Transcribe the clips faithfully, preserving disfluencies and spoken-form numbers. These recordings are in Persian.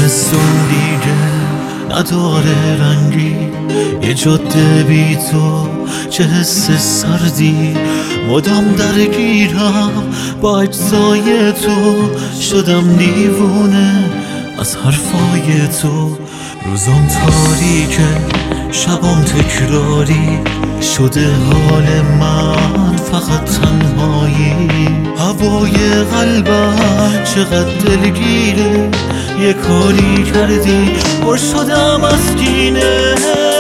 زمستون دیگه نداره رنگی، یه جاده بی تو چه حس سردی. مدام درگیرم با اجزای تو، شدم دیوونه از حرفای تو. روزام تاریکه شبام تکراری، شده حال من فقط تنهایی. هوای قلبم چقدر دلگیره، یه کاری کردی پر شدم از کینه.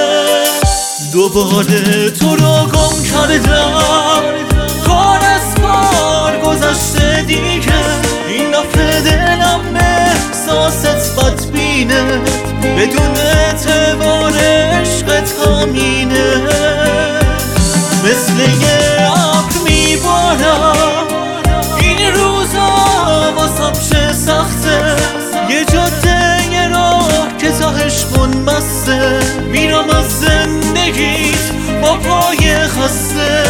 دوباره تو رو گم کردم، کار از کار گذشته دیگه. این دفعه دلم به احساست بدبینه، بدون اعتبار عشقت همینه. مثل یه ابر میبارم این روزا، واسم چه سخته. یه جاده یه راه که تاهش منبسته، میرم از زندگیت با پای خسته.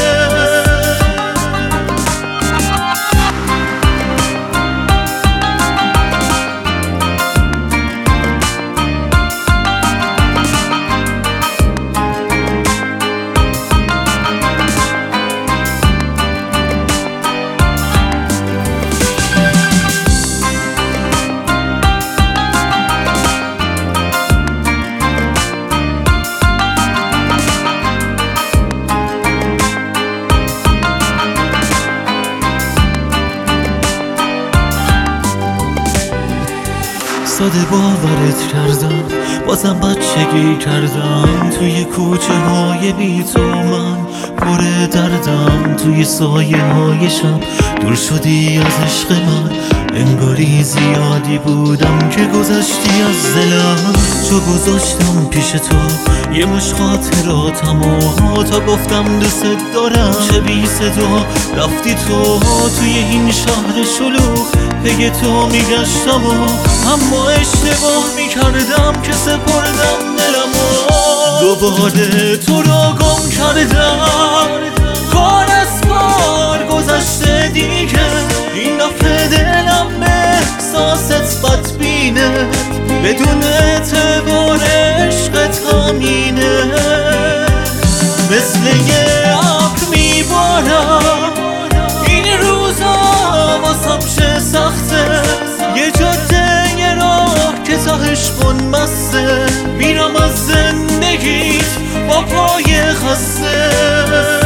ساده باورت کردم، بازم بچگی کردم. توی کوچه های بی تو من پر دردم. توی سایه های شب دور شدی از عشق من، انگاری زیادی بودم که گذشتی از دلم. چو گذاشتم پیش تو یه مش خاطراتم و تا گفتم دوست دارم، چه بی صدا رفتی تو. توی این شهر شلوغ پی تو میگشتم و اما اشتباه میکردم که سپردم دلمو. دوباره تو رو گم کردم، کار از کار گذشته دیگه. این دفعه دلم به احساست بدبینه، بدون اعتبار عشقت همینه. مثل یه ابر میبارم این روزا، واسم چه سخته. یه جاده یه راه که تاهش منبسته، میرم از زندگیت با پای خسته.